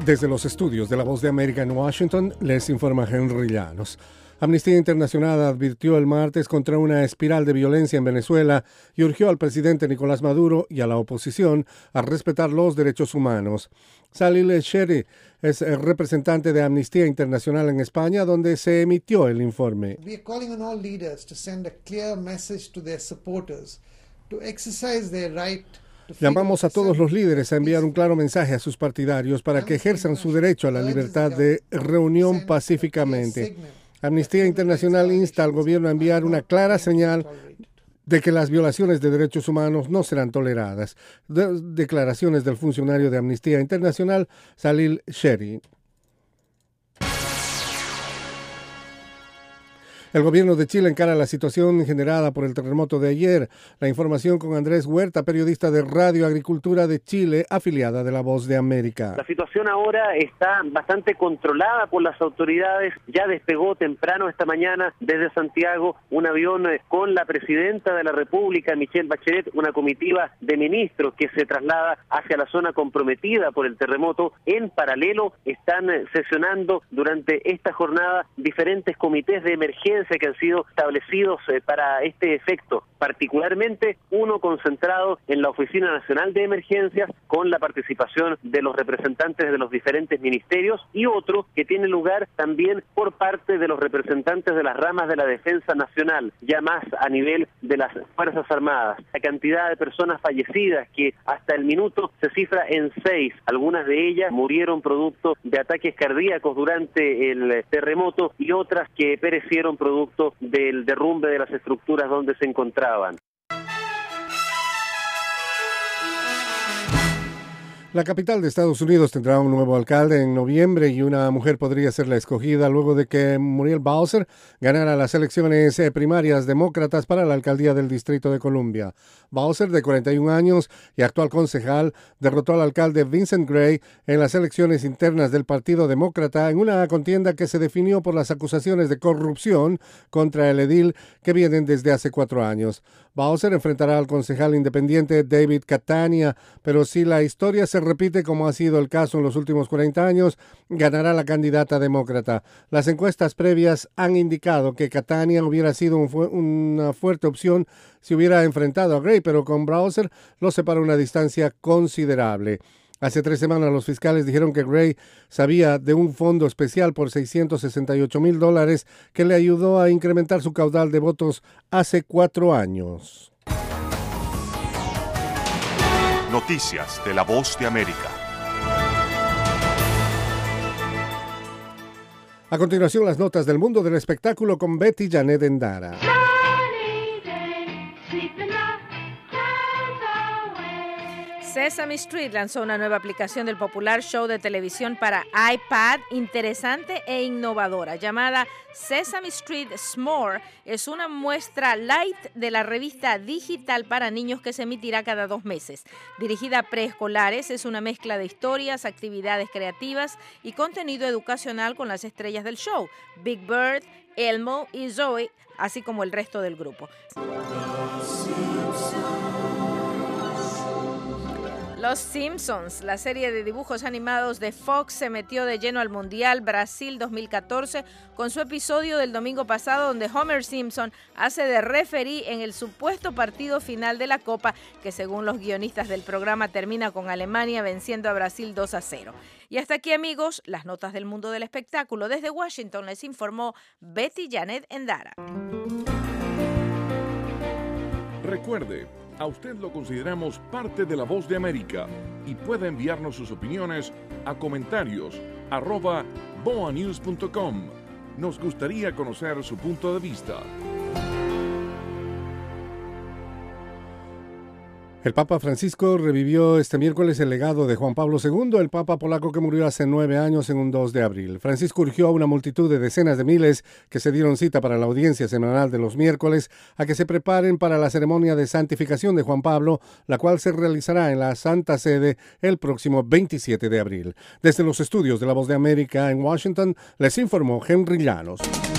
Desde los estudios de La Voz de América en Washington, les informa Henry Llanos. Amnistía Internacional advirtió el martes contra una espiral de violencia en Venezuela y urgió al presidente Nicolás Maduro y a la oposición a respetar los derechos humanos. Salil Sherry es el representante de Amnistía Internacional en España, donde se emitió el informe. We are calling on all leaders to send a clear message to their supporters to exercise their right. Llamamos a todos los líderes a enviar un claro mensaje a sus partidarios para que ejerzan su derecho a la libertad de reunión pacíficamente. Amnistía Internacional insta al gobierno a enviar una clara señal de que las violaciones de derechos humanos no serán toleradas. Declaraciones del funcionario de Amnistía Internacional, Salil Sherry. El gobierno de Chile encara la situación generada por el terremoto de ayer. La información con Andrés Huerta, periodista de Radio Agricultura de Chile, afiliada de La Voz de América. La situación ahora está bastante controlada por las autoridades. Ya despegó temprano esta mañana desde Santiago un avión con la presidenta de la República, Michelle Bachelet, una comitiva de ministros que se traslada hacia la zona comprometida por el terremoto. En paralelo están sesionando durante esta jornada diferentes comités de emergencia que han sido establecidos para este efecto, particularmente uno concentrado en la Oficina Nacional de Emergencias con la participación de los representantes de los diferentes ministerios y otro que tiene lugar también por parte de los representantes de las ramas de la Defensa Nacional, ya más a nivel de las Fuerzas Armadas. La cantidad de personas fallecidas que hasta el minuto se cifra en 6, algunas de ellas murieron producto de ataques cardíacos durante el terremoto y otras que perecieron producto del derrumbe de las estructuras donde se encontraban. La capital de Estados Unidos tendrá un nuevo alcalde en noviembre y una mujer podría ser la escogida luego de que Muriel Bowser ganara las elecciones primarias demócratas para la alcaldía del Distrito de Columbia. Bowser, de 41 años y actual concejal, derrotó al alcalde Vincent Gray en las elecciones internas del Partido Demócrata en una contienda que se definió por las acusaciones de corrupción contra el edil que vienen desde hace 4 años. Bowser enfrentará al concejal independiente David Catania, pero si la historia se repite como ha sido el caso en los últimos 40 años, ganará la candidata demócrata. Las encuestas previas han indicado que Catania hubiera sido una fuerte opción si hubiera enfrentado a Gray, pero con Bowser lo separa una distancia considerable. Hace 3 semanas los fiscales dijeron que Gray sabía de un fondo especial por $668,000 que le ayudó a incrementar su caudal de votos hace 4 años. Noticias de La Voz de América. A continuación, las notas del mundo del espectáculo con Betty Janet Endara. Sesame Street lanzó una nueva aplicación del popular show de televisión para iPad, interesante e innovadora, llamada Sesame Street S'more. Es una muestra light de la revista digital para niños que se emitirá cada 2 meses. Dirigida a preescolares, es una mezcla de historias, actividades creativas y contenido educacional con las estrellas del show, Big Bird, Elmo y Zoe, así como el resto del grupo. Los Simpsons, la serie de dibujos animados de Fox, se metió de lleno al Mundial Brasil 2014 con su episodio del domingo pasado donde Homer Simpson hace de referí en el supuesto partido final de la Copa que según los guionistas del programa termina con Alemania venciendo a Brasil 2-0. Y hasta aquí, amigos, las notas del mundo del espectáculo. Desde Washington les informó Betty Janet Endara. Recuerde, a usted lo consideramos parte de La Voz de América y puede enviarnos sus opiniones a comentarios@boanews.com. Nos gustaría conocer su punto de vista. El Papa Francisco revivió este miércoles el legado de Juan Pablo II, el Papa polaco que murió hace 9 años en un 2 de abril. Francisco urgió a una multitud de decenas de miles que se dieron cita para la audiencia semanal de los miércoles a que se preparen para la ceremonia de santificación de Juan Pablo, la cual se realizará en la Santa Sede el próximo 27 de abril. Desde los estudios de La Voz de América en Washington, les informó Henry Llanos.